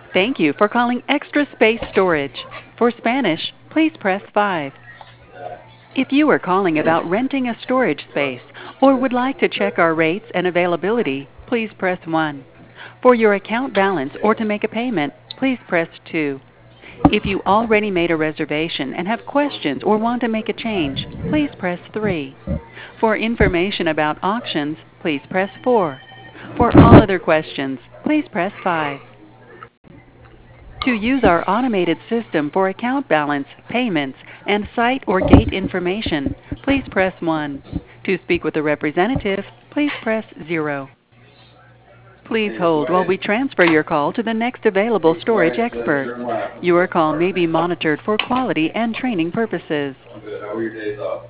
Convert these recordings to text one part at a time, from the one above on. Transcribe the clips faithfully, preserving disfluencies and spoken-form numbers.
Thank you for calling Extra Space Storage. For Spanish, please press five. If you are calling about renting a storage space or would like to check our rates and availability, please press one. For your account balance or to make a payment, please press two. If you already made a reservation and have questions or want to make a change, please press three. For information about auctions, please press four. For all other questions, please press five. To use our automated system for account balance, payments, and site or gate information, please press one. To speak with a representative, please press zero. Please hold while we transfer your call to the next available storage expert. Your call may be monitored for quality and training purposes. How were your days off?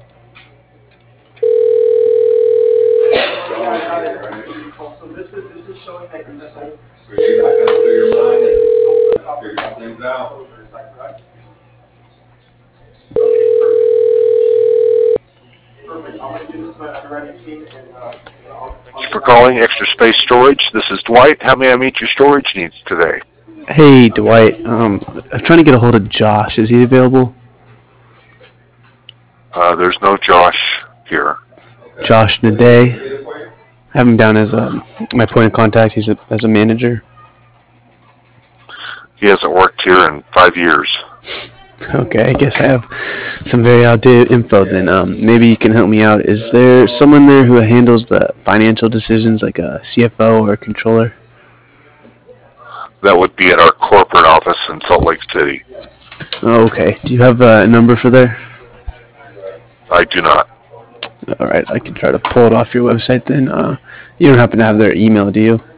So this is this is showing that you're just like, So you're not going through your mind and figure some things out. is that correct? Perfect. I'll make this my underwriting team and uh, I'll, Thank you for calling Extra Space Storage. This is Dwight. How may I meet your storage needs today? Hey, Dwight. Um, I'm trying to get a hold of Josh. Is he available? Uh, there's no Josh here. Josh Naday. I have him down as a, my point of contact. He's a, as a manager. He hasn't worked here in five years. Okay, I guess I have some very outdated info then. Um, maybe you can help me out. Is there someone there who handles the financial decisions, like a C F O or a controller? That would be at our corporate office in Salt Lake City. Oh, okay. Do you have a number for there? I do not. All right, I can try to pull it off your website then. Uh, you don't happen to have their email, do you?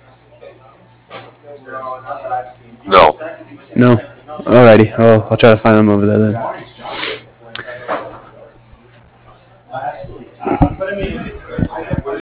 No. No? Alrighty, I'll, I'll try to find them over there then.